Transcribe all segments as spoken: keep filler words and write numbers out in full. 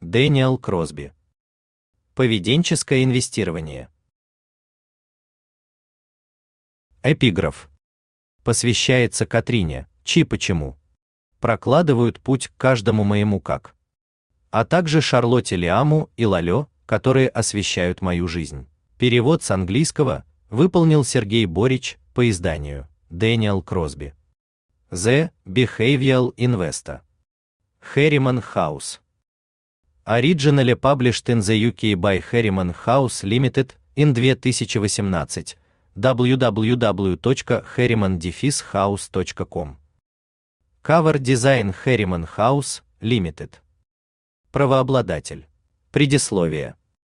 Дэниел Кросби. Поведенческое инвестирование. Эпиграф. Посвящается Катрине, чьи почему прокладывают путь к каждому моему как, а также Шарлотте Лиаму и Лалё, которые освещают мою жизнь. Перевод с английского выполнил Сергей Борич по изданию Дэниел Кросби. The Behavioral Investor. Harriman House. Originally published in the U K by Harriman House Limited in две тысячи восемнадцать. дабл ю дабл ю дабл ю точка harriman dash house точка com. Cover Design Harriman House Limited. Правообладатель. Предисловие.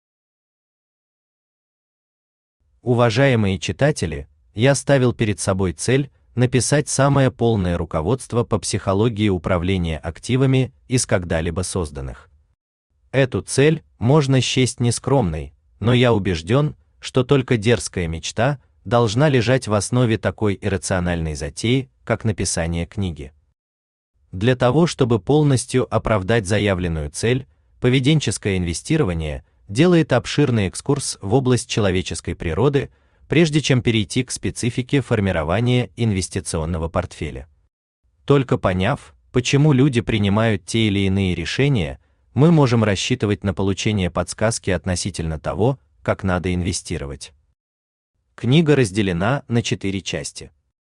Уважаемые читатели, я ставил перед собой цель написать самое полное руководство по психологии управления активами из когда-либо созданных. Эту цель можно счесть нескромной, но я убежден, что только дерзкая мечта должна лежать в основе такой иррациональной затеи, как написание книги. Для того, чтобы полностью оправдать заявленную цель, поведенческое инвестирование делает обширный экскурс в область человеческой природы, прежде чем перейти к специфике формирования инвестиционного портфеля. Только поняв, почему люди принимают те или иные решения, мы можем рассчитывать на получение подсказки относительно того, как надо инвестировать. Книга разделена на четыре части.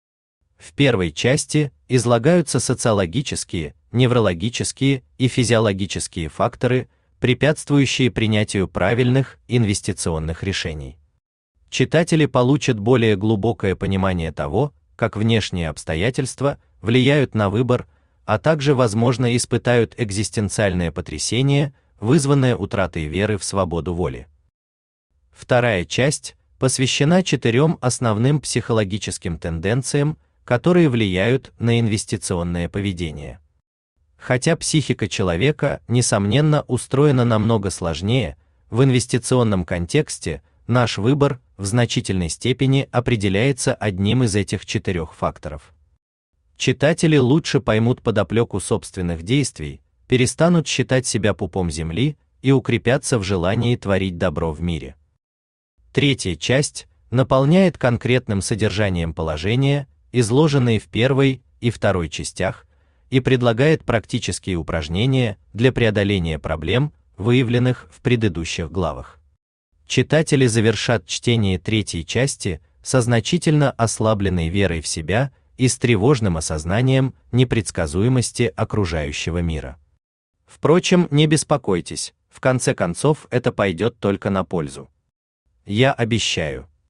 В первой части излагаются социологические, неврологические и физиологические факторы, препятствующие принятию правильных инвестиционных решений. Читатели получат более глубокое понимание того, как внешние обстоятельства влияют на выбор, а также, возможно, испытают экзистенциальное потрясение, вызванное утратой веры в свободу воли. Вторая часть посвящена четырем основным психологическим тенденциям, которые влияют на инвестиционное поведение. Хотя психика человека, несомненно, устроена намного сложнее, в инвестиционном контексте наш выбор в значительной степени определяется одним из этих четырех факторов. Читатели лучше поймут подоплеку собственных действий, перестанут считать себя пупом земли и укрепятся в желании творить добро в мире. Третья часть наполняет конкретным содержанием положения, изложенные в первой и второй частях, и предлагает практические упражнения для преодоления проблем, выявленных в предыдущих главах. Читатели завершат чтение третьей части со значительно ослабленной верой в себя и с тревожным осознанием непредсказуемости окружающего мира. Впрочем, не беспокойтесь, в конце концов это пойдет только на пользу. Я обещаю.